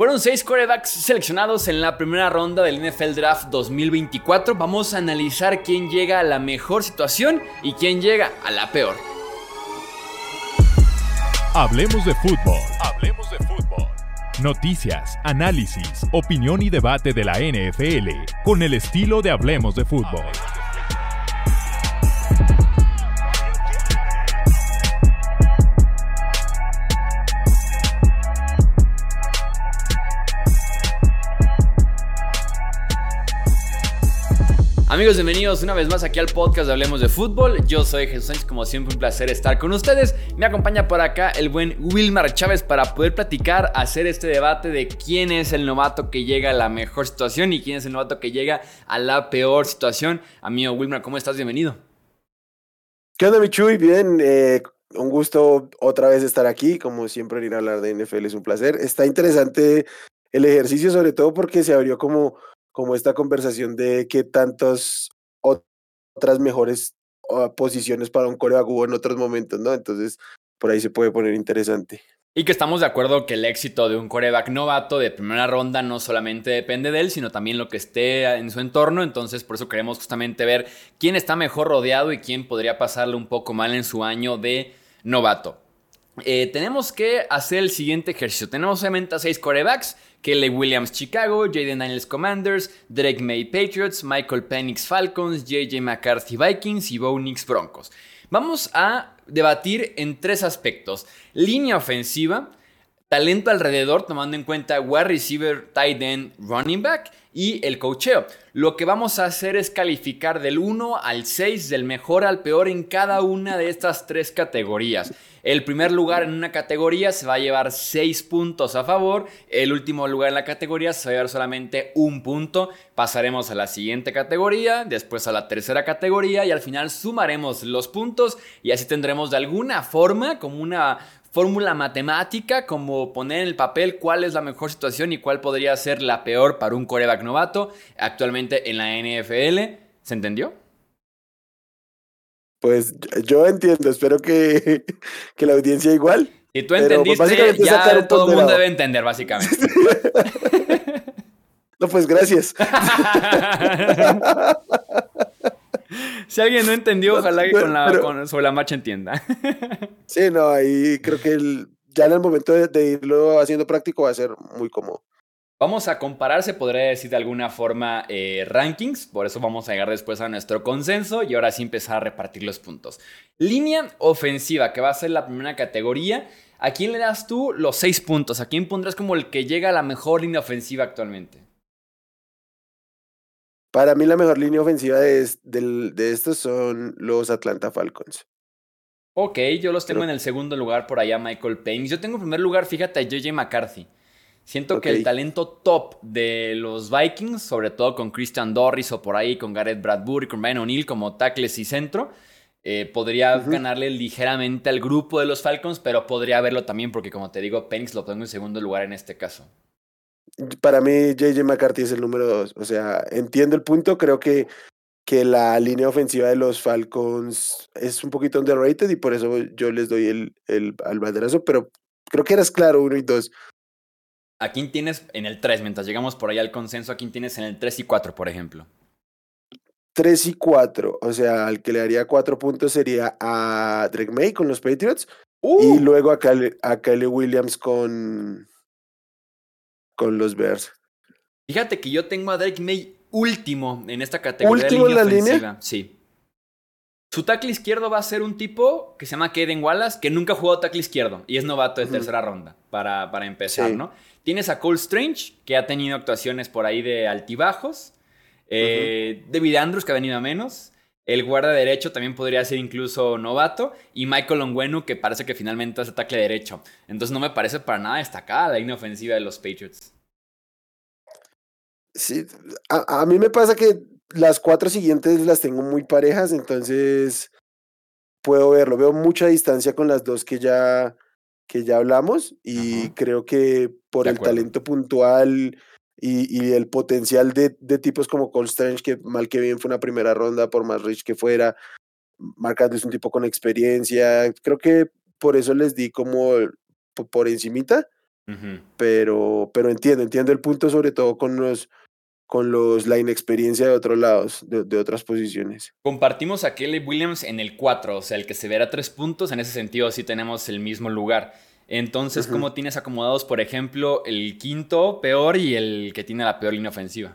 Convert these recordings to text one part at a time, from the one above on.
Fueron 6 quarterbacks seleccionados en la primera ronda del NFL Draft 2024. Vamos a analizar quién llega a la mejor situación y quién llega a la peor. Hablemos de fútbol. Hablemos de fútbol. Noticias, análisis, opinión y debate de la NFL con el estilo de Hablemos de fútbol. Amigos, bienvenidos una vez más aquí al podcast de Hablemos de Fútbol. Yo soy Jesús Sánchez, como siempre un placer estar con ustedes. Me acompaña por acá el buen Wilmar Chávez para poder platicar, hacer este debate de quién es el novato que llega a la mejor situación y quién es el novato que llega a la peor situación. Amigo Wilmar, ¿cómo estás? Bienvenido. ¿Qué onda, mi Chuy? Bien, un gusto otra vez estar aquí. Como siempre, venir a hablar de NFL es un placer. Está interesante el ejercicio, sobre todo porque se abrió como esta conversación de qué tantas otras mejores posiciones para un quarterback hubo en otros momentos, ¿no? Entonces, por ahí se puede poner interesante. Y que estamos de acuerdo que el éxito de un quarterback novato de primera ronda no solamente depende de él, sino también lo que esté en su entorno. Entonces, por eso queremos justamente ver quién está mejor rodeado y quién podría pasarle un poco mal en su año de novato. Tenemos que hacer el siguiente ejercicio. Tenemos obviamente a 6 quarterbacks: Caleb Williams Chicago, Jayden Daniels Commanders, Drake May Patriots, Michael Penix Falcons, JJ McCarthy Vikings y Bo Nix Broncos. Vamos a debatir en 3 aspectos: línea ofensiva, talento alrededor, tomando en cuenta wide receiver, tight end, running back, y el coacheo. Lo que vamos a hacer es calificar del 1 al 6, del mejor al peor en cada una de estas 3 categorías. El primer lugar en una categoría se va a llevar 6 puntos a favor. El último lugar en la categoría se va a llevar solamente 1 punto. Pasaremos a la siguiente categoría, después a la tercera categoría y al final sumaremos los puntos y así tendremos de alguna forma como una fórmula matemática, como poner en el papel cuál es la mejor situación y cuál podría ser la peor para un quarterback novato actualmente en la NFL. ¿Se entendió? Pues yo entiendo, espero que la audiencia igual. Si tú entendiste, ya todo el mundo debe entender, básicamente. No, pues gracias. Si alguien no entendió, ojalá que sobre la marcha entienda. Sí, no, ahí creo que ya en el momento de irlo haciendo práctico va a ser muy cómodo. Vamos a comparar, se podría decir de alguna forma, rankings. Por eso vamos a llegar después a nuestro consenso y ahora sí empezar a repartir los puntos. Línea ofensiva, que va a ser la primera categoría. ¿A quién le das tú los 6 puntos? ¿A quién pondrás como el que llega a la mejor línea ofensiva actualmente? Para mí la mejor línea ofensiva de estos son los Atlanta Falcons. Ok, yo los tengo en el segundo lugar por allá, Michael Penix. Yo tengo en primer lugar, fíjate, a JJ McCarthy. Siento que el talento top de los Vikings, sobre todo con Christian Dorris o por ahí con Garrett Bradbury, con Ryan O'Neal como tackles y centro, podría ganarle ligeramente al grupo de los Falcons, pero podría verlo también porque, como te digo, Penix lo tengo en segundo lugar en este caso. Para mí, JJ McCarthy es el número 2. O sea, entiendo el punto. Creo que la línea ofensiva de los Falcons es un poquito underrated y por eso yo les doy al banderazo, pero creo que eras claro, 1 y 2. ¿A quién tienes en el 3? Mientras llegamos por ahí al consenso, ¿a quién tienes en el 3 y 4, por ejemplo? 3 y 4, o sea, al que le daría 4 puntos sería a Drake May con los Patriots y luego a Caleb Williams con los Bears. Fíjate que yo tengo a Drake May último en esta categoría de ¿Último línea en la ofensiva. línea? Sí. Su tackle izquierdo va a ser un tipo que se llama Caden Wallace, que nunca ha jugado tackle izquierdo y es novato de tercera ronda, para empezar, sí, ¿no? Tienes a Cole Strange, que ha tenido actuaciones por ahí de altibajos. David Andrews, que ha venido a menos. El guarda derecho también podría ser incluso novato. Y Michael Onwenu, que parece que finalmente hace tackle derecho. Entonces no me parece para nada destacada la línea ofensiva de los Patriots. Sí, a mí me pasa que las 4 siguientes las tengo muy parejas, entonces puedo verlo. Veo mucha distancia con las 2 que ya hablamos y creo que por el talento puntual y el potencial de tipos como Cole Strange, que mal que bien fue una primera ronda, por más rich que fuera, Mark Andrews es un tipo con experiencia, creo que por eso les di como por encimita, Ujú. pero entiendo el punto, sobre todo la inexperiencia de otros lados, de otras posiciones. Compartimos a Caleb Williams en el 4, o sea, el que se verá 3 puntos. En ese sentido, sí tenemos el mismo lugar. Entonces, Ujú. ¿cómo tienes acomodados, por ejemplo, el quinto peor y el que tiene la peor línea ofensiva?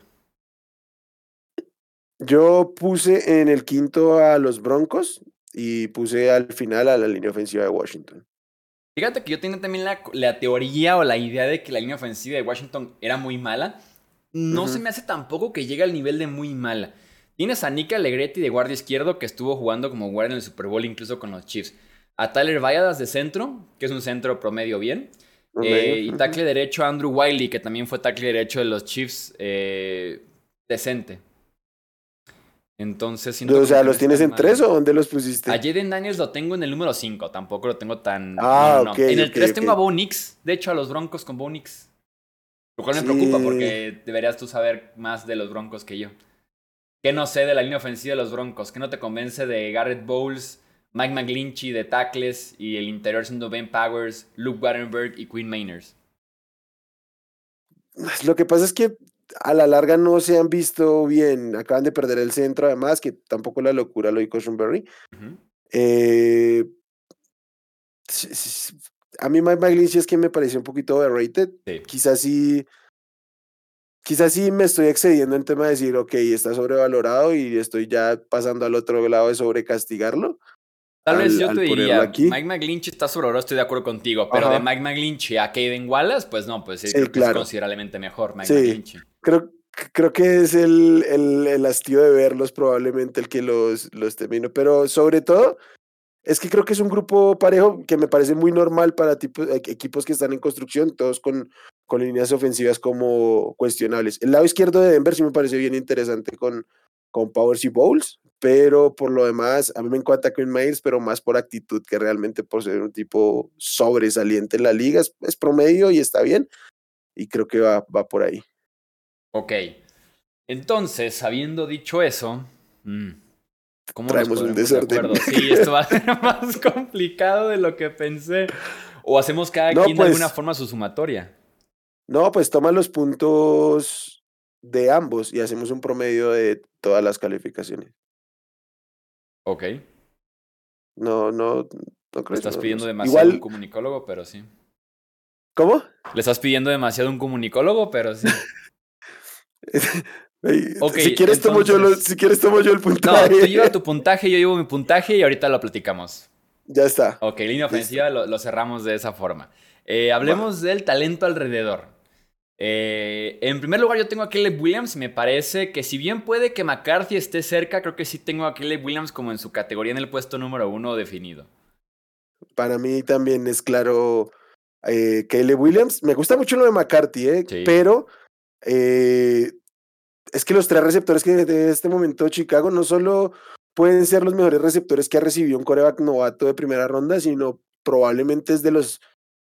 Yo puse en el quinto a los Broncos y puse al final a la línea ofensiva de Washington. Fíjate que yo tenía también la teoría o la idea de que la línea ofensiva de Washington era muy mala. No se Ujú. me hace tampoco que llegue al nivel de muy mala. Tienes a Nick Allegretti de guardia izquierdo que estuvo jugando como guardia en el Super Bowl incluso con los Chiefs. A Tyler Valladas de centro, que es un centro promedio bien. Promedio. Y Ujú. tackle derecho a Andrew Wiley, que también fue tackle derecho de los Chiefs, decente. Entonces siento O como sea, que no ¿los es tienes tan en tres o malo. dónde los A pusiste? Jaden Daniels lo tengo en el número 5, tampoco lo tengo tan... No, no, Ah, ok, no. En el ok, 3 ok. tengo a Bo Nix, de hecho a los Broncos con Bo Nix. Lo cual me preocupa Sí. porque deberías tú saber más de los Broncos que yo. ¿Qué no sé de la línea ofensiva de los Broncos? ¿Qué no te convence de Garrett Bowles, Mike McGlinchey de tackles y el interior siendo Ben Powers, Luke Wattenberg y Quinn Meinerz? Lo que pasa es que a la larga no se han visto bien. Acaban de perder el centro, además, que tampoco la locura lo de Cushenberry. Ujú. Eh, sí, sí, sí. A mí Mike McGlinchey es que me pareció un poquito overrated. Sí. Quizás sí, quizás sí me estoy excediendo en tema de decir, ok, está sobrevalorado y estoy ya pasando al otro lado de sobrecastigarlo Tal vez yo te al ponerlo diría, aquí. Mike McGlinchey está sobrevalorado, estoy de acuerdo contigo, pero de Ajá, Mike McGlinchey a Caden Wallace, pues no, pues sí, sí, creo que es claro. considerablemente mejor Mike Sí, McGlinchey. creo, creo que es el hastío de verlos probablemente el que los termino, pero sobre todo es que creo que es un grupo parejo que me parece muy normal para equipos que están en construcción, todos con líneas ofensivas como cuestionables. El lado izquierdo de Denver sí me parece bien interesante con Powers y Bowles, pero por lo demás, a mí me encanta Quinn Meinerz, pero más por actitud que realmente por ser un tipo sobresaliente en la liga, es promedio y está bien, y creo que va por ahí. Ok, entonces, habiendo dicho eso, mm, ¿cómo nos Traemos un pondremos de desorden. acuerdo? Sí, esto va a ser más complicado de lo que pensé. O hacemos cada No, quien de alguna pues, forma su sumatoria. no, pues toma los puntos de ambos y hacemos un promedio de todas las calificaciones. Ok. No, no, ¿no Le crees? estás No, no pidiendo sé. demasiado a un Igual, comunicólogo, pero sí. ¿cómo? Le estás pidiendo demasiado a un comunicólogo, pero sí. Ey, Ok, si quieres entonces. si quieres tomo yo el No, tú lleva puntaje. tu puntaje, yo llevo mi puntaje y ahorita lo platicamos. Ya está. Ok, línea Listo. ofensiva lo cerramos de esa forma. Va. Hablemos del talento alrededor. En primer lugar, yo tengo a Caleb Williams. Me parece que si bien puede que McCarthy esté cerca, creo que sí tengo a Caleb Williams como en su categoría en el puesto número 1 definido. Para mí también es claro Caleb Williams. Me gusta mucho lo de McCarthy, Sí. pero eh, es que los tres receptores que de este momento Chicago no solo pueden ser los mejores receptores que ha recibido un quarterback novato de primera ronda, sino probablemente es de los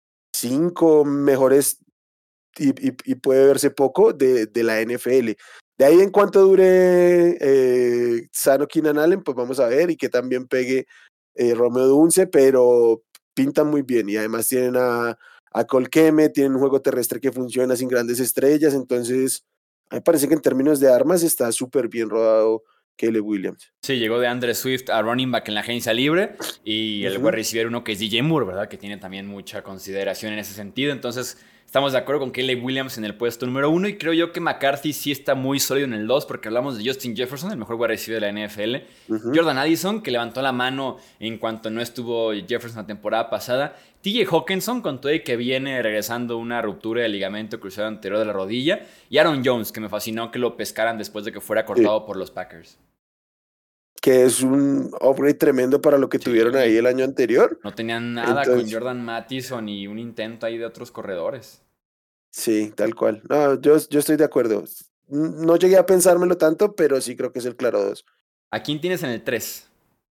5 mejores y puede verse poco de la NFL. De ahí en cuanto dure sano Keenan Allen, pues vamos a ver y que también pegue Romeo Dunce, pero pintan muy bien y además tienen a Cole Kmet, tienen un juego terrestre que funciona sin grandes estrellas, entonces a mí me parece que en términos de armas está súper bien rodado Caleb Williams. Sí, llegó de Andre Swift a running back en la agencia libre y el wide Ujú. receiver uno que es DJ Moore, ¿verdad? Que tiene también mucha consideración en ese sentido. Entonces, estamos de acuerdo con Caleb Williams en el puesto número 1 y creo yo que McCarthy sí está muy sólido en el 2 porque hablamos de Justin Jefferson, el mejor wide receiver de la NFL. Ujú. Jordan Addison, que levantó la mano en cuanto no estuvo Jefferson la temporada pasada. TJ Hawkinson, con todo y que viene regresando una ruptura del ligamento cruzado anterior de la rodilla. Y Aaron Jones, que me fascinó que lo pescaran después de que fuera Sí, cortado por los Packers. que es un upgrade tremendo para lo que tuvieron ahí Sí. el año anterior. No tenían nada con Entonces, Jordan Mattison y un intento ahí de otros corredores. sí, tal cual. No, yo estoy de acuerdo. No llegué a pensármelo tanto, pero sí creo que es el claro dos. ¿A quién tienes en el 3?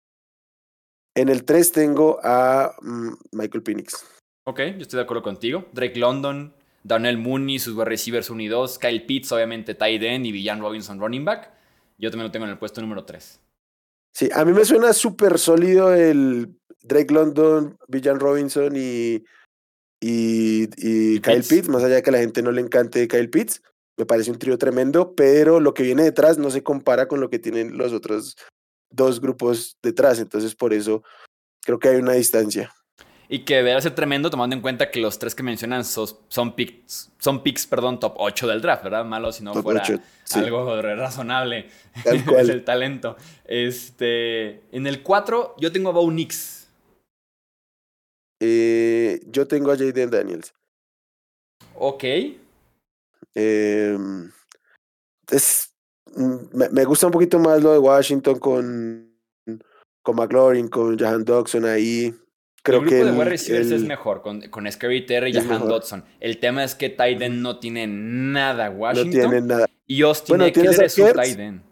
En el 3 tengo a Michael Penix. Ok, yo estoy de acuerdo contigo. Drake London, Darnell Mooney, sus wide receivers 1 y 2, Kyle Pitts, obviamente tight end y Villan Robinson running back. Yo también lo tengo en el puesto número 3. Sí, a mí me suena súper sólido el Drake London, Villan Robinson y Y Kyle Pitts. Pitts, más allá de que a la gente no le encante Kyle Pitts, me parece un trío tremendo, pero lo que viene detrás no se compara con lo que tienen los otros dos grupos detrás, entonces por eso creo que hay una distancia. Y que deberá ser tremendo tomando en cuenta que los tres que mencionan son picks, perdón, top 8 del draft, ¿verdad? Malo si no Top 8, fuera sí, algo razonable. tal Es cual. el talento. En el 4 yo tengo a Bo Nix. Yo tengo a Jaden Daniels. Ok. Em, me gusta un poquito más lo de Washington con McLaurin, con Jahan Dodson ahí. El Creo que grupo de wide él, receivers es él mejor, con Scary Terry y es Jahan mejor. Dodson. El tema es que tight Ujú. end no tiene nada No Washington tiene nada. y Austin Bueno, tienes Eckler a es su Kertz. tight end.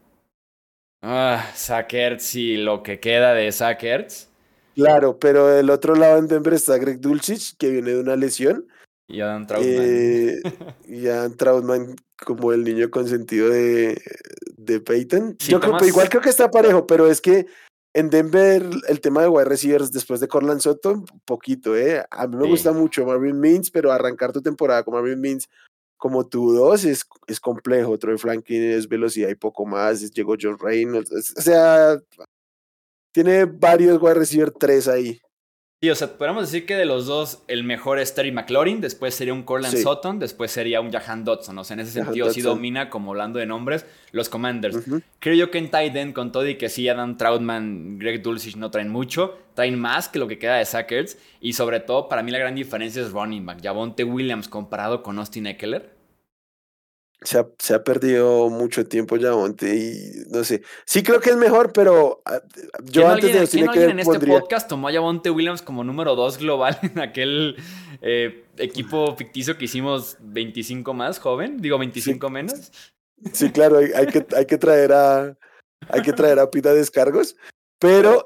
Zach Ertz y lo que queda de Zach Ertz Claro, pero del otro lado en Denver está Greg Dulcich, que viene de una lesión. y Adam Trautman. Eh, y a Trautman como el niño consentido de Peyton. Si Yo creo, pero igual tomas creo que está parejo, pero es que en Denver el tema de wide receivers después de Cortland Sutton, poquito, ¿eh? A mí me Sí. gusta mucho Marvin Mims, pero arrancar tu temporada con Marvin Mims como tu dos es complejo. Troy Franklin es velocidad y poco más. Llegó John Reynolds. O sea, tiene varios wide receiver 3 ahí. Sí, o sea, podemos decir que de los dos, el mejor es Terry McLaurin, después sería un Cortland Sí, Sutton, después sería un Jahan Dodson. O sea, en ese Jahan sentido sí Dotson. domina, como hablando de nombres, los Commanders. Ujú. Creo yo que en tight end, con todo y que sí, Adam Trautman, Greg Dulcich no traen mucho, traen más que lo que queda de Zach Ertz. Y sobre todo, para mí la gran diferencia es running back. Javonte Williams comparado con Austin Eckler. Se ha perdido mucho tiempo ya, Monte, y no sé. Sí creo que es mejor, pero yo antes de ¿Quién Austin no alguien Eckler en este pondría. podcast tomó a Javonte Williams como número 2 global en aquel equipo ficticio que hicimos 25 más, joven? Digo, Sí, 25 menos. sí, claro, hay que traer a Pita Descargos. Pero,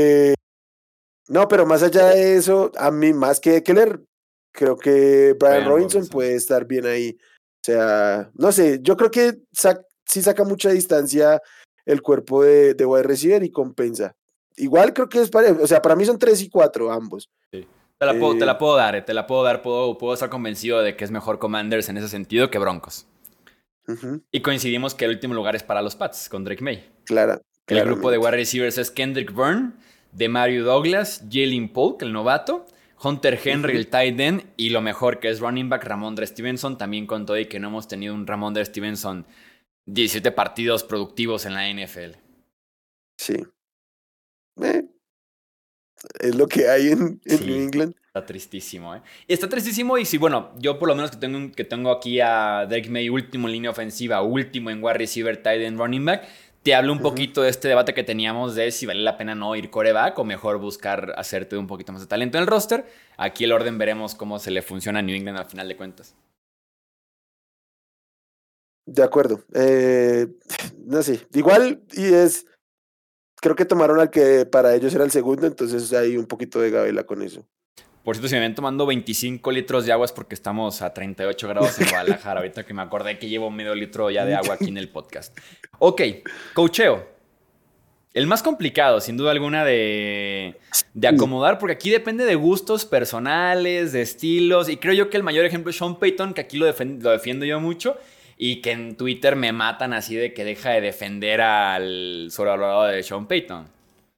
no, pero más allá de eso, a mí, más que Eckler, creo que Brian Brian Robinson Robinson. puede estar bien ahí. O sea, no sé, yo creo que sí saca mucha distancia el cuerpo de wide receiver y compensa. Igual creo que es parejo, o sea, para mí son 3 y 4 ambos. Sí. Te la puedo dar, te la puedo dar. Puedo estar convencido de que es mejor Commanders en ese sentido que Broncos. Ujú, Y coincidimos que el último lugar es para los Pats, con Drake May. El grupo de claramente. wide receivers es Kendrick Byrne, Demario Douglas, Jalen Polk, el novato, Hunter Henry, Ujú. el tight end, y lo mejor que es running back Ramondre Stevenson, también con todo y que no hemos tenido un Ramondre Stevenson 17 partidos productivos en la NFL. Sí. Eh, es lo que hay en New Sí, England. está tristísimo, ¿eh? Está tristísimo y si, bueno, yo por lo menos que tengo aquí a Drake May último en línea ofensiva, último en wide receiver, tight end, running back, te hablo un Ujú. poquito de este debate que teníamos de si vale la pena no ir coreback o mejor buscar hacerte un poquito más de talento en el roster. Aquí el orden veremos cómo se le funciona a New England al final de cuentas. De acuerdo. No sé. Igual, creo que tomaron al que para ellos era el segundo, entonces hay un poquito de gabela con eso. Por cierto, si me ven tomando 25 litros de agua es porque estamos a 38 grados en Guadalajara. Ahorita que me acordé que llevo medio litro ya de agua aquí en el podcast. Ok, coacheo. El más complicado, sin duda alguna, de Sí, acomodar, porque aquí depende de gustos personales, de estilos, y creo yo que el mayor ejemplo es Sean Payton, que aquí lo defiendo yo mucho, y que en Twitter me matan así de que deja de defender al sobrevalorado de Sean Payton.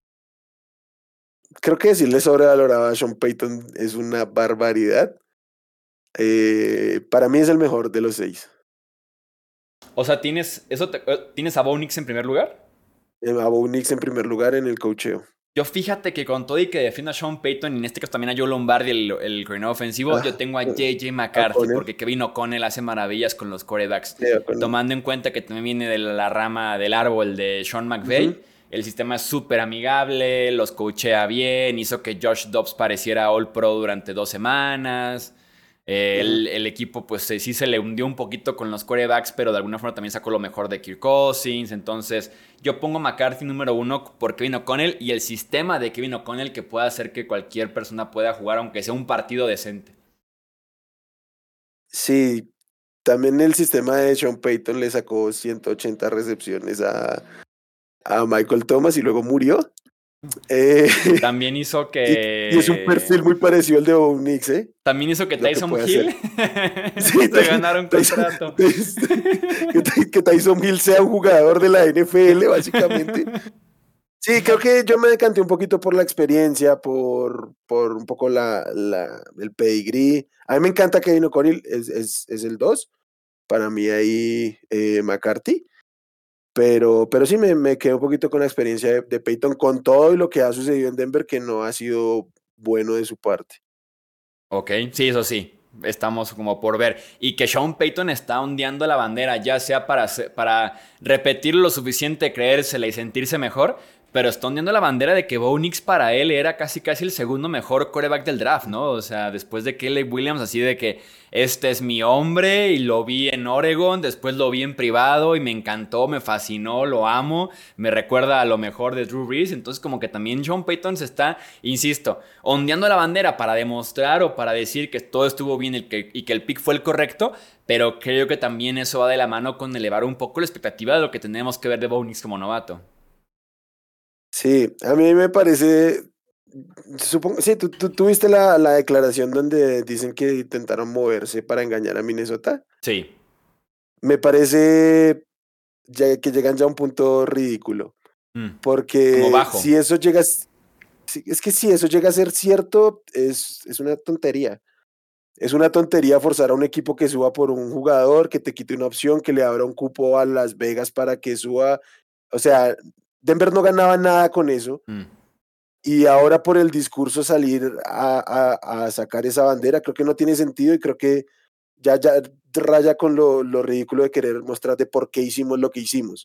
creo que decirle sobrevalorado a Sean Payton es una barbaridad. Para mí es el mejor de los 6. O sea, ¿tienes a Bo Nix en primer lugar? A Bo Nix en primer lugar en el coacheo. Yo fíjate que con todo y que defiendo a Sean Payton, y en este caso también a Joe Lombardi, el coordinador ofensivo, yo Ah, tengo a J.J. McCarthy, con él. porque Kevin O'Connell hace maravillas con los quarterbacks. Con él. Tomando en cuenta que también viene de la rama del árbol de Sean McVay, el sistema es súper amigable, los coachea bien, hizo que Josh Dobbs pareciera All Pro durante 2 semanas. Ujú. El equipo, pues sí se le hundió un poquito con los quarterbacks, pero de alguna forma también sacó lo mejor de Kirk Cousins. Entonces, yo pongo McCarthy número 1 por Kevin O'Connell y el sistema de Kevin O'Connell que pueda hacer que cualquier persona pueda jugar, aunque sea un partido decente. Sí, también el sistema de Sean Payton le sacó 180 recepciones a Michael Thomas y luego murió. Eh, También hizo y es un perfil que... muy parecido al de Bo Nix, ¿eh? También hizo que Lo que Tyson puede Hill hacer. Sí, se ganara un Tyson, contrato. que Tyson Hill sea un jugador de la NFL, básicamente. Sí, creo que yo me decanté un poquito por la experiencia, por un poco el pedigrí. A mí me encanta Kevin O'Connell, es el 2. Para mí ahí McCarthy. Pero sí me quedé un poquito con la experiencia de Peyton, con todo y lo que ha sucedido en Denver, que no ha sido bueno de su parte. Ok, sí, eso sí. Estamos como por ver. Y que Sean Payton está ondeando la bandera, ya sea para repetir lo suficiente, creérsela y sentirse mejor, pero está ondeando la bandera de que Bo Nix para él era casi casi el segundo mejor quarterback del draft, ¿no? O sea, después de Caleb Williams, así de que este es mi hombre y lo vi en Oregon, después lo vi en privado y me encantó, me fascinó, lo amo, me recuerda a lo mejor de Drew Brees, entonces como que también Sean Payton se está, insisto, ondeando la bandera para demostrar o para decir que todo estuvo bien y que el pick fue el correcto, pero creo que también eso va de la mano con elevar un poco la expectativa de lo que tenemos que ver de Bo Nix como novato. Sí, a mí me parece, supongo, sí, tú viste la declaración donde dicen que intentaron moverse para engañar a Minnesota. Sí. Me parece que llegan ya a un punto ridículo, Mm. Como porque bajo. si eso llega, es que si eso llega a ser cierto, es una tontería. Es una tontería forzar a un equipo que suba por un jugador, que te quite una opción, que le abra un cupo a Las Vegas para que suba. O sea, Denver no ganaba nada con eso. Mm. Y ahora por el discurso salir a sacar esa bandera, creo que no tiene sentido y creo que ya raya con lo ridículo de querer mostrar de por qué hicimos lo que hicimos.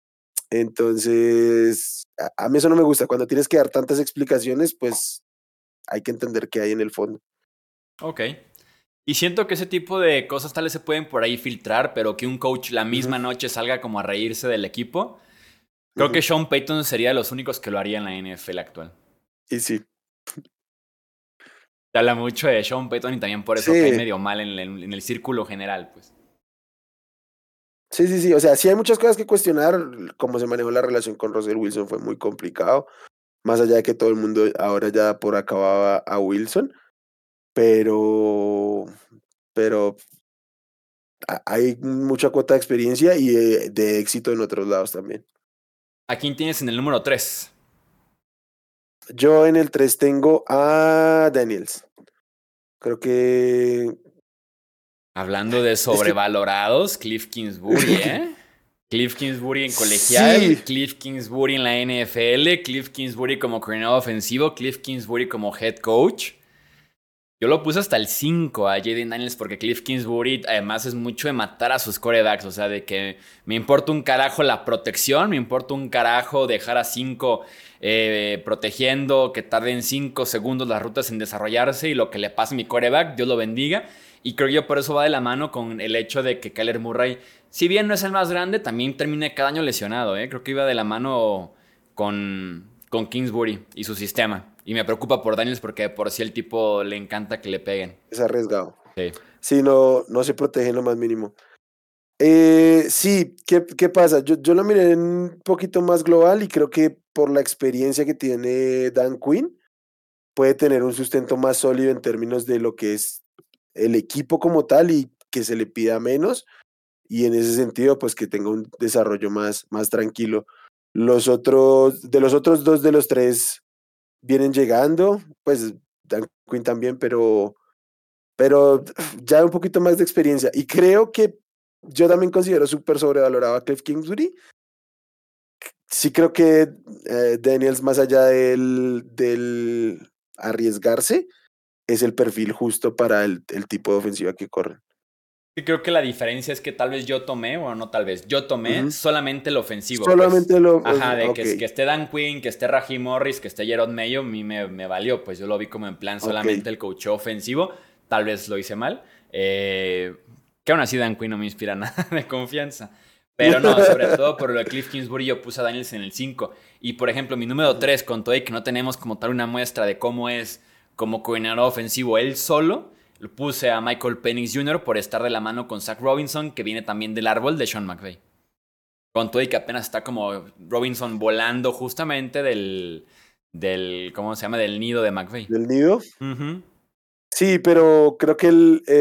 Entonces, a mí eso no me gusta. Cuando tienes que dar tantas explicaciones, pues hay que entender qué hay en el fondo. Ok. Y siento que ese tipo de cosas tal vez se pueden por ahí filtrar, pero que un coach la Ujú, misma noche salga como a reírse del equipo. Creo que ujú. Sean Payton sería de los únicos que lo haría en la NFL actual. Y sí, Se habla mucho de Sean Payton y también por eso cae sí, medio mal en el círculo general, pues. sí. O sea, sí hay muchas cosas que cuestionar. Cómo se manejó la relación con Russell Wilson fue muy complicado. Más allá de que todo el mundo ahora ya por acababa a Wilson. Pero, pero hay mucha cuota de experiencia y de éxito en otros lados también. ¿A quién tienes en el número 3? Yo en el 3 tengo a Daniels. Creo que Hablando de es que sobrevalorados, Cliff Kingsbury, ¿eh? Cliff Kingsbury en sí, colegial, Cliff Kingsbury en la NFL, Cliff Kingsbury como coordinador ofensivo, Cliff Kingsbury como head coach. Yo lo puse hasta el 5 a Jaden Daniels porque Cliff Kingsbury además es mucho de matar a sus corebacks. O sea, de que me importa un carajo la protección, me importa un carajo dejar a 5 protegiendo, que tarden 5 segundos las rutas en desarrollarse y lo que le pase a mi coreback, Dios lo bendiga. Y creo que por eso va de la mano con el hecho de que Kyler Murray, si bien no es el más grande, también termina cada año lesionado. Creo que iba de la mano con Kingsbury y su sistema. Y me preocupa por Daniels porque por si el tipo le encanta que le peguen. es arriesgado. Sí. Sí, no se protege en lo más mínimo. Sí, ¿qué pasa? Yo lo miré en un poquito más global y creo que por la experiencia que tiene Dan Quinn, puede tener un sustento más sólido en términos de lo que es el equipo como tal y que se le pida menos y en ese sentido pues que tenga un desarrollo más tranquilo. De los otros dos de los tres vienen llegando, pues Dan Quinn también, pero ya un poquito más de experiencia y creo que yo también considero súper sobrevalorado a Cliff Kingsbury. Sí creo que Daniels más allá del arriesgarse es el perfil justo para el tipo de ofensiva que corren. Y creo que la diferencia es que tal vez yo tomé, bueno, no tal vez, yo tomé Ujú. solamente el ofensivo, pues. Solamente Ajá, de ok, que esté Dan Quinn, que esté Raheem Morris, que esté Jerod Mayo, a mí me valió, pues yo lo vi como en plan ok. solamente el coacheo ofensivo, tal vez lo hice mal, que aún así Dan Quinn no me inspira nada de confianza. Pero no, sobre todo por lo de Cliff Kingsbury yo puse a Daniels en el 5. Y por ejemplo, mi número Ujú. 3 con todo y que no tenemos como tal una muestra de cómo es como coordinador ofensivo él solo, lo puse a Michael Penix Jr. por estar de la mano con Zach Robinson, que viene también del árbol de Sean McVay. Con todo y que apenas está como Robinson volando justamente ¿cómo se llama? Del nido de McVay. ¿Del nido? Uh-huh. Sí, pero creo que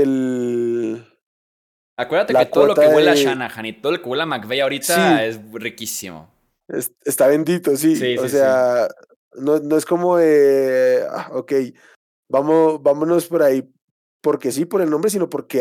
Acuérdate que la todo lo que cuota huele a de... Shanahan y todo lo que huele a McVay ahorita Sí, es riquísimo. está bendito, sí. Sí, O sí, sí. sea, no es como de, ok, vámonos por ahí, porque sí, por el nombre, sino porque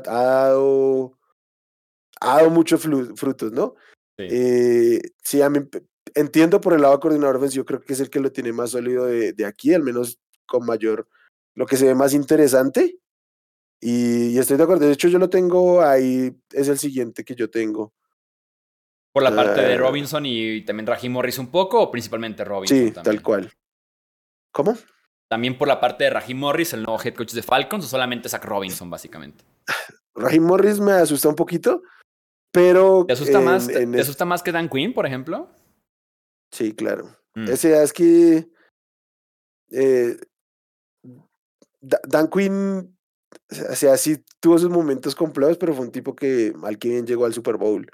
ha dado muchos frutos, ¿no? Sí. Sí, entiendo por el lado coordinador ofensivo, creo que es el que lo tiene más sólido de aquí, al menos con mayor, lo que se ve más interesante. Y estoy de acuerdo, de hecho yo lo tengo ahí, es el siguiente que yo tengo. ¿Por la parte de Ah, Robinson y también Raheem Morris un poco o principalmente Robinson sí, tal también? cual. ¿Cómo? También por la parte de Raheem Morris, el nuevo head coach de Falcons, o solamente Zach Robinson, básicamente. Raheem Morris me asusta un poquito, pero ¿Te asusta más, te asusta más que Dan Quinn, por ejemplo? sí, claro. Mm. Ese es que eh, Dan Quinn, o sea, sí tuvo sus momentos complejos, pero fue un tipo que mal que bien llegó al Super Bowl.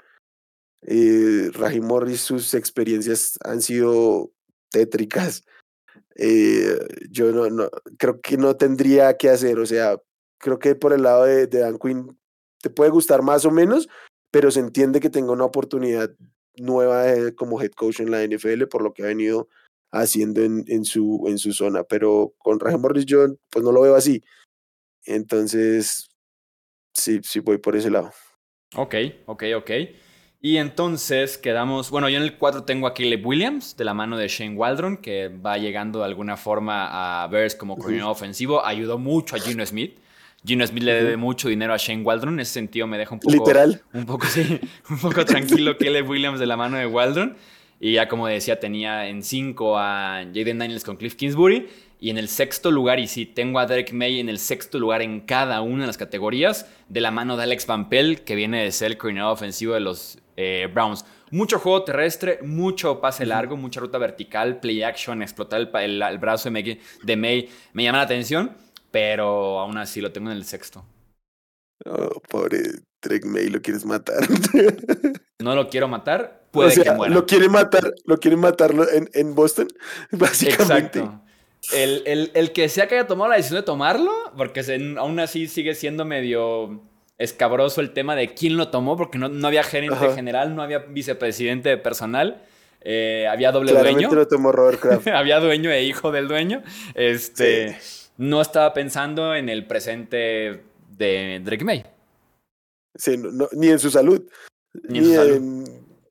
Raheem Morris, sus experiencias han sido tétricas. Eh, yo creo que no tendría que hacer, o sea, creo que por el lado de Dan Quinn te puede gustar más o menos, pero se entiende que tenga una oportunidad nueva como head coach en la NFL por lo que ha venido haciendo en su zona, pero con Raheem Morris yo pues no lo veo así, entonces sí voy por ese lado. Ok, ok. Y entonces quedamos. Bueno, yo en el 4 tengo a Caleb Williams, de la mano de Shane Waldron, que va llegando de alguna forma a Bears como Ujú, coordinador ofensivo. Ayudó mucho a Gino Smith. Gino Smith le debe ujú. mucho dinero a Shane Waldron. En ese sentido me deja Literal. sí, un poco tranquilo Caleb Williams de la mano de Waldron. Y ya como decía, tenía en 5 a Jaden Daniels con Cliff Kingsbury. Y en el sexto lugar, y sí, tengo a Derek May en el sexto lugar en cada una de las categorías, de la mano de Alex Van Pelt, que viene de ser el coordinador ofensivo de los Browns. Mucho juego terrestre, mucho pase Ujú. largo, mucha ruta vertical, play action, explotar el brazo de May me llama la atención, pero aún así lo tengo en el sexto. Oh, pobre Drake May, lo quieres matar. No lo quiero matar, O puede que sea, muera. lo quieren matarlo en Boston, básicamente. Exacto. El que sea que haya tomado la decisión de tomarlo, porque aún así sigue siendo medio escabroso el tema de quién lo tomó, porque no había gerente Ajá. general, no había vicepresidente de personal, había doble Claramente dueño, lo tomó Robert Kraft. había dueño e hijo del dueño. Sí. No estaba pensando en el presente de Drake May, Sí, ni en su salud, ni en ni su salud. en.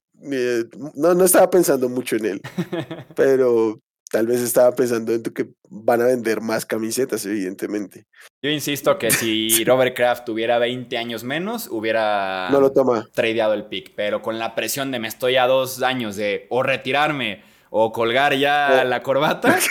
No estaba pensando mucho en él, pero tal vez estaba pensando en que van a vender más camisetas, evidentemente. Yo insisto que si Sí, Robert Kraft tuviera 20 años menos, no hubiera lo toma. tradeado el pick. Pero con la presión de me estoy a 2 años de o retirarme o colgar ya Oh. la corbata,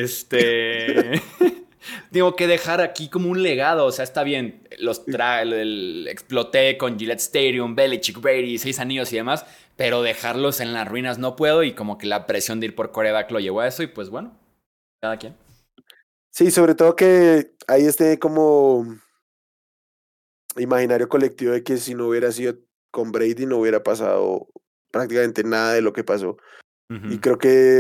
tengo que dejar aquí como un legado. O sea, está bien, exploté con Gillette Stadium, Belichick, Brady, 6 anillos y demás, pero dejarlos en las ruinas no puedo y como que la presión de ir por quarterback lo llevó a eso y pues bueno, cada quien. Sí, sobre todo que hay este como imaginario colectivo de que si no hubiera sido con Brady no hubiera pasado prácticamente nada de lo que pasó. Y Ujú.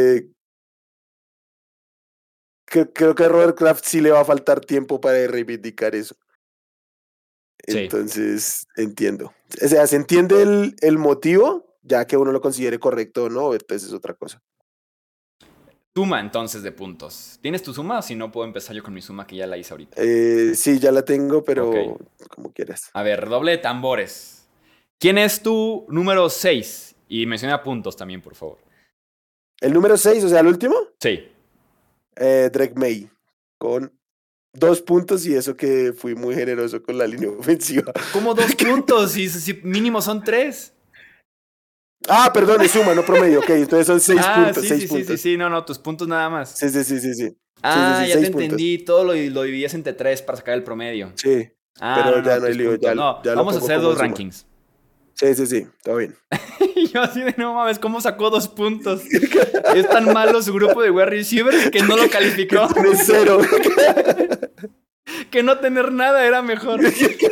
creo que a Robert Kraft sí le va a faltar tiempo para reivindicar eso. Sí. Entonces, entiendo. O sea, se entiende el motivo, ya que uno lo considere correcto o no, entonces es otra cosa. Suma entonces de puntos. ¿Tienes tu suma? Si no, puedo empezar yo con mi suma que ya la hice ahorita. Sí, ya la tengo, Ok. pero como quieras. A ver, doble de tambores. ¿Quién es tu número 6? Y menciona puntos también, por favor. El número 6, o sea, el último, Sí. Drake May, con 2 puntos y eso que fui muy generoso con la línea ofensiva. ¿Cómo 2 puntos? Si mínimo son 3. Ah, perdón, es suma, no promedio. Ok, entonces son seis Ah, puntos, sí, seis sí, sí, sí, puntos. sí. No, tus puntos nada más. Sí, sí, sí, sí, sí. Sí, sí, Ah, sí, ya te 6 puntos. entendí. Todo lo dividías entre 3 para sacar el promedio. Sí, Ah, pero ya no, no hay tus lío, puntos. No, ya lo vamos a pongo hacer como dos suma. rankings. Sí, sí, sí, todo bien. Y yo así de no mames, ¿cómo sacó 2 puntos? Es tan malo su grupo de wide receivers que no lo Que calificó. tiene 0. Que no tener nada era mejor.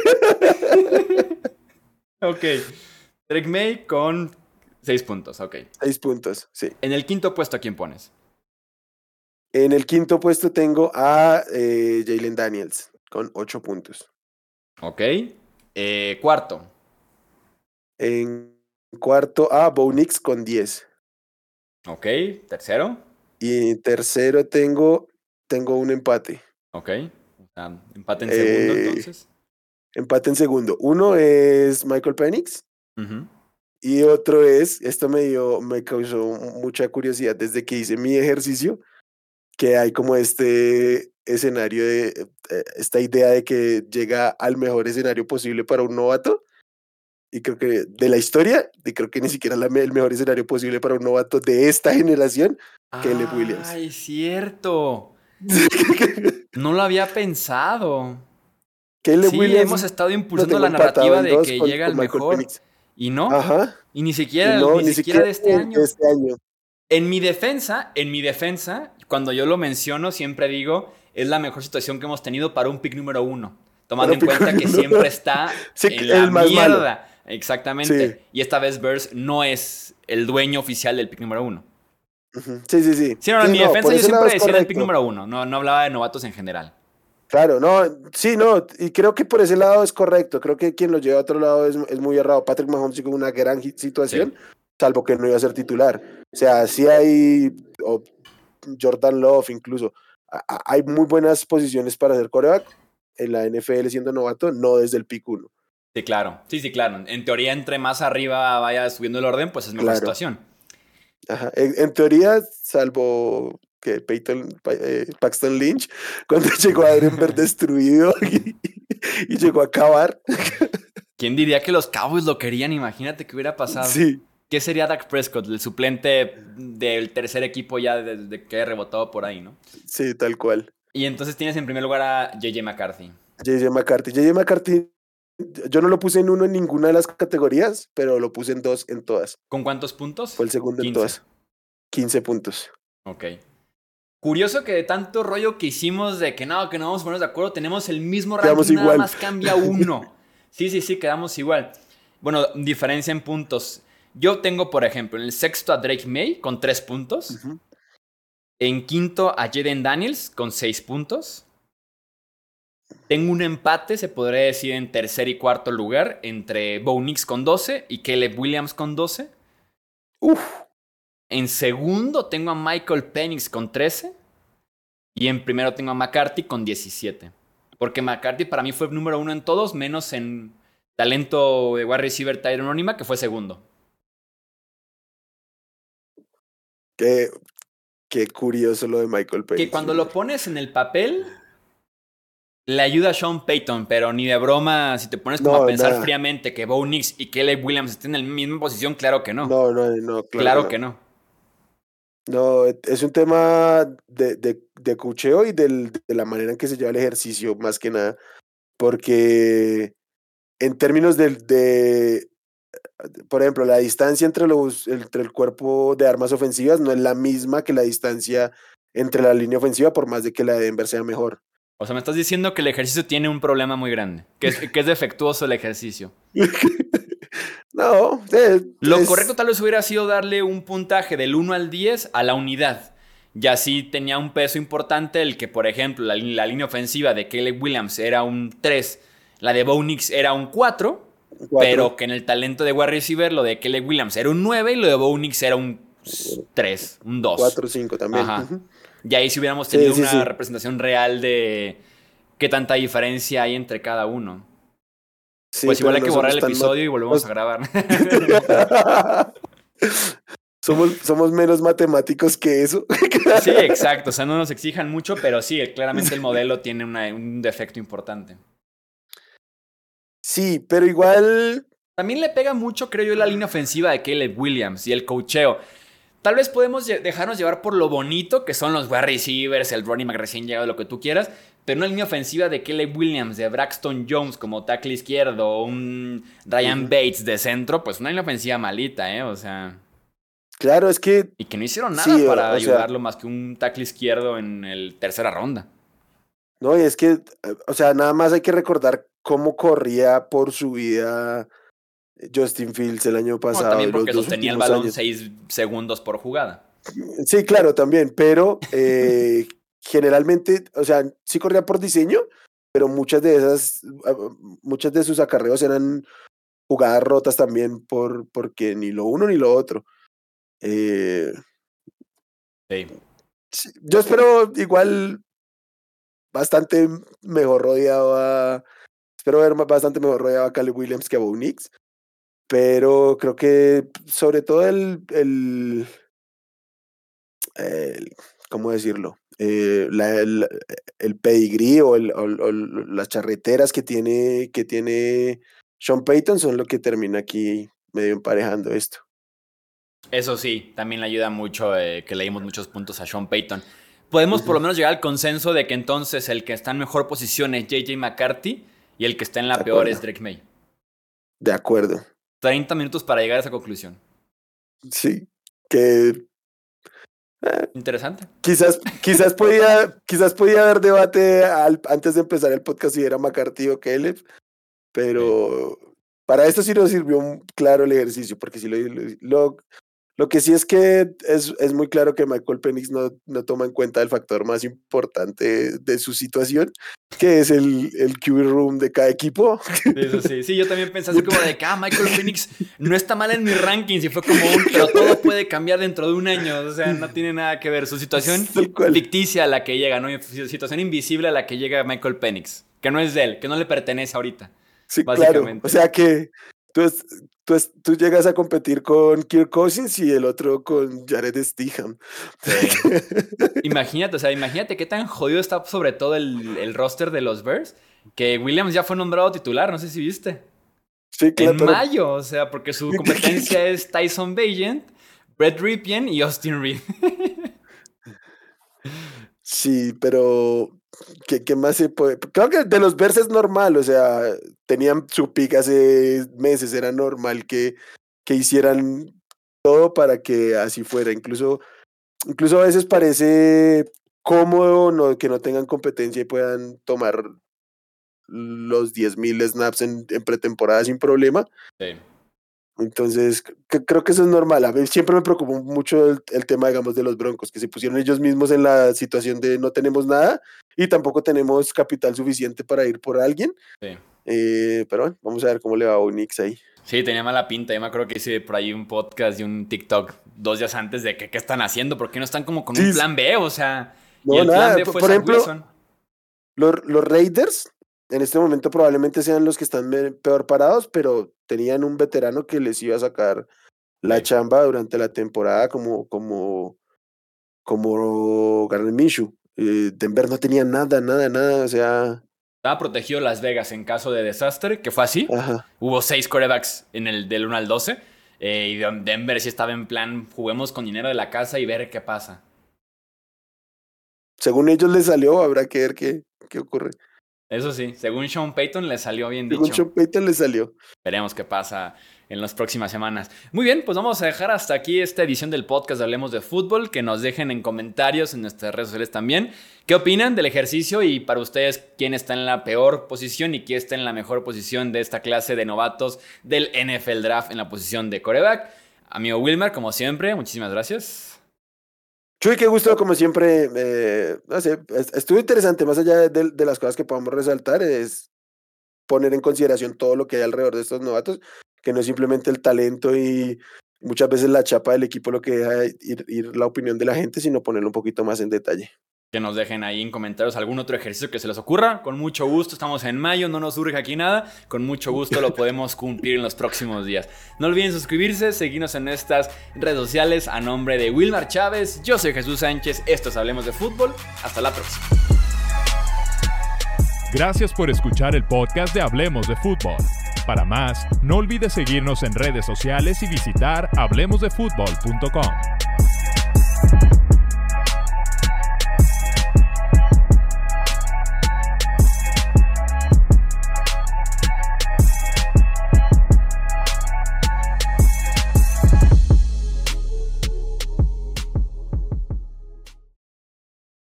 Ok. Drake May con 6 puntos, ok. 6 puntos, sí. En el quinto puesto, ¿a quién pones? En el quinto puesto tengo a Jalen Daniels con 8 puntos. Ok. Cuarto. En cuarto a Bo Nix con 10. Ok. Tercero. Y en tercero tengo un empate. Ok. O sea, empate en segundo, Eh, entonces. empate en segundo. Uno es Michael Penix Ujú. y otro es, esto me causó mucha curiosidad desde que hice mi ejercicio, que hay como este escenario esta idea de que llega al mejor escenario posible para un novato. Y creo que de la historia, y creo que ni siquiera el mejor escenario posible para un novato de esta generación, Caleb Williams. ¡Ay, cierto! No lo había pensado. Caleb Sí, Williams hemos estado lo impulsando tengo la empatado narrativa en de 2 que llega el con Michael mejor. Penix. Y no. Ajá. Y ni Y siquiera, no, ni ni siquiera siquiera de este de año. este año. En mi defensa, cuando yo lo menciono, siempre digo, es la mejor situación que hemos tenido para un pick número 1. Tomando Pero en cuenta que Picolino. siempre está Sí, en la el más malo. mierda. Sí. Exactamente. Y esta vez Bears no es el dueño oficial del pick número 1. Ujú. Sí, sí, sí. Sí, no, en Sí, mi no, defensa por yo ese lado siempre es decía en el pick correcto. número 1. No, no hablaba de novatos en general. Claro, no, sí, no, y creo que por ese lado es correcto. Creo que quien lo lleva a otro lado es muy errado. Patrick Mahomes sí con una gran Sí. situación, salvo que no iba a ser titular. O sea, sí hay, o Jordan Love incluso, hay muy buenas posiciones para ser quarterback en la NFL siendo novato, no desde el pick 1. Sí, claro. Sí, sí, claro. En teoría, entre más arriba vaya subiendo el orden, pues es mejor Claro. situación. Ajá. En teoría, salvo que Paxton Lynch, cuando llegó a Denver destruido y llegó a acabar. ¿Quién diría que los Cowboys lo querían? Imagínate qué hubiera pasado. Sí, ¿Qué sería Dak Prescott, el suplente del tercer equipo ya desde que he rebotado por ahí, ¿no? sí, tal cual. Y entonces tienes en primer lugar a JJ McCarthy. JJ McCarthy. JJ McCarthy, yo no lo puse en uno en ninguna de las categorías, pero lo puse en 2 en todas. ¿Con cuántos puntos? Fue el segundo en 15. todas. 15 puntos. Ok. Curioso que de tanto rollo que hicimos de que no vamos a ponernos de acuerdo, tenemos el mismo Quedamos ranking, nada igual. más cambia uno. Sí, sí, sí, quedamos igual. Bueno, diferencia en puntos. Yo tengo, por ejemplo, en el sexto a Drake May con 3 puntos. Ujú. En quinto a Jaden Daniels con 6 puntos. Tengo un empate, se podría decir, en tercer y cuarto lugar entre Bo Nix con 12 y Caleb Williams con 12. Uf, En segundo tengo a Michael Penix con 13. Y en primero tengo a McCarthy con 17. Porque McCarthy para mí fue número 1 en todos, menos en talento de wide receiver Tyron Anónima, que fue segundo. qué, qué curioso lo de Michael Que Penix cuando lo Jr. pones en el papel, le ayuda a Sean Payton, pero ni de broma, si te pones como a No, pensar nada. fríamente que Bo Nix y Caleb Williams estén en la misma posición, claro que no. No, no, no, claro que Claro que no. no. No, es un tema de cucheo y de la manera en que se lleva el ejercicio, más que nada. Porque en términos por ejemplo, la distancia entre el cuerpo de armas ofensivas no es la misma que la distancia entre la línea ofensiva, por más de que la de Denver sea mejor. O sea, me estás diciendo que el ejercicio tiene un problema muy grande, que es defectuoso el ejercicio. No, Lo correcto tal vez hubiera sido darle un puntaje del 1 al 10 a la unidad. Y así tenía un peso importante el que, por ejemplo, la línea ofensiva de Caleb Williams era un 3, la de Bo Nix era un 4, pero 4, que en el talento de wide receiver lo de Caleb Williams era un 9 y lo de Bo Nix era un 3, un 2. 4, 5 también. Ajá. Ujú. Y ahí si hubiéramos Sí, tenido sí, una sí. representación real de qué tanta diferencia hay entre cada uno. Sí, Pues igual pero hay no que borrar somos el tan episodio y volvemos a matemáticos. grabar. Somos menos matemáticos que eso. Sí, exacto. O sea, no nos exijan mucho, pero sí, claramente el modelo tiene un defecto importante. Sí, pero igual. También le pega mucho, creo yo, la línea ofensiva de Caleb Williams y el coacheo. Tal vez podemos dejarnos llevar por lo bonito que son los wide receivers, el running back recién llegado, lo que tú quieras, pero una línea ofensiva de Caleb Williams, de Braxton Jones como tackle izquierdo, un Ryan Bates de centro, pues una línea ofensiva malita, ¿eh? O sea, Claro, es que y que no hicieron nada sí, para o sea, ayudarlo más que un tackle izquierdo en el tercera ronda. no, y es que, o sea, nada más hay que recordar cómo corría por su vida Justin Fields el año No, pasado también y los porque dos sostenía el últimos balón años. 6 segundos por jugada. Sí, claro, también, pero generalmente, o sea, sí corría por diseño, pero muchas de sus acarreos eran jugadas rotas también porque ni lo uno ni lo otro. Eh, Sí. sí, yo espero igual bastante mejor rodeado espero ver bastante mejor rodeado a Caleb Williams que a Bo Nix, pero creo que sobre todo ¿cómo decirlo? El pedigrí o las charreteras que tiene Sean Payton son lo que termina aquí medio emparejando esto. Eso sí, también le ayuda mucho que le dimos muchos puntos a Sean Payton. Podemos por lo menos llegar al consenso de que entonces el que está en mejor posición es J.J. McCarthy y el que está en la peor es Drake May. De acuerdo. 30 minutos para llegar a esa conclusión. Sí, que... Interesante. Quizás podía haber debate antes de empezar el podcast si era McCarthy o Caleb, pero para esto sí nos sirvió claro el ejercicio, porque si lo que sí es que es muy claro que Michael Penix no toma en cuenta el factor más importante de su situación, que es el QB room de cada equipo. Eso sí, yo también pensé así como de que Michael Penix no está mal en mis rankings y fue como pero todo puede cambiar dentro de un año, o sea, no tiene nada que ver. Su situación ficticia a la que llega, ¿no? Su situación invisible a la que llega Michael Penix, que no es de él, que no le pertenece ahorita. Sí, claro, o sea que tú llegas a competir con Kirk Cousins y el otro con Jared Stidham. Sí. Imagínate qué tan jodido está sobre todo el roster de los Bears, que Williams ya fue nombrado titular, no sé si viste. Sí, claro. En mayo, o sea, porque su competencia es Tyson Bagent, Brett Ripien y Austin Reed. Sí, pero ¿qué más se puede? Creo que de los Bears es normal, o sea, tenían su pick hace meses, era normal que hicieran todo para que así fuera. Incluso a veces parece cómodo que no tengan competencia y puedan tomar los 10,000 snaps en pretemporada sin problema. Sí. Entonces, creo que eso es normal. A mí siempre me preocupó mucho el tema, digamos, de los Broncos, que se pusieron ellos mismos en la situación de no tenemos nada y tampoco tenemos capital suficiente para ir por alguien. Sí. Pero bueno, vamos a ver cómo le va a Unix ahí. Sí, tenía mala pinta. Yo me acuerdo que hice por ahí un podcast y un TikTok 2 días antes de que qué están haciendo, ¿por qué no están como con un plan B? O sea, no, y el nada. plan B fue por ejemplo, Wilson. Los Raiders en este momento probablemente sean los que están peor parados, pero tenían un veterano que les iba a sacar la chamba durante la temporada como Gardner Minshew. Denver no tenía nada, o sea... Estaba protegido Las Vegas en caso de desastre, que fue así. Ajá. Hubo 6 quarterbacks en el del 1 al 12. Y Denver sí estaba en plan, juguemos con dinero de la casa y ver qué pasa. Según ellos les salió, habrá que ver qué ocurre. Eso sí, según Sean Payton le salió bien dicho. Según Sean Payton le salió. Veremos qué pasa en las próximas semanas. Muy bien, pues vamos a dejar hasta aquí esta edición del podcast de Hablemos de Fútbol. Que nos dejen en comentarios en nuestras redes sociales también. ¿Qué opinan del ejercicio? Y para ustedes, ¿quién está en la peor posición y quién está en la mejor posición de esta clase de novatos del NFL Draft en la posición de quarterback? Amigo Wilmer, como siempre, muchísimas gracias. Chuy, qué gusto, como siempre. No sé, estuvo interesante. Más allá de las cosas que podamos resaltar, es poner en consideración todo lo que hay alrededor de estos novatos, que no es simplemente el talento y muchas veces la chapa del equipo lo que deja ir la opinión de la gente, sino ponerlo un poquito más en detalle. Que nos dejen ahí en comentarios algún otro ejercicio que se les ocurra. Con mucho gusto, estamos en mayo, no nos surge aquí nada. Con mucho gusto lo podemos cumplir en los próximos días. No olviden suscribirse, seguirnos en nuestras redes sociales. A nombre de Wilmar Chávez, yo soy Jesús Sánchez. Esto es Hablemos de Fútbol. Hasta la próxima. Gracias por escuchar el podcast de Hablemos de Fútbol. Para más, no olvides seguirnos en redes sociales y visitar hablemosdefutbol.com.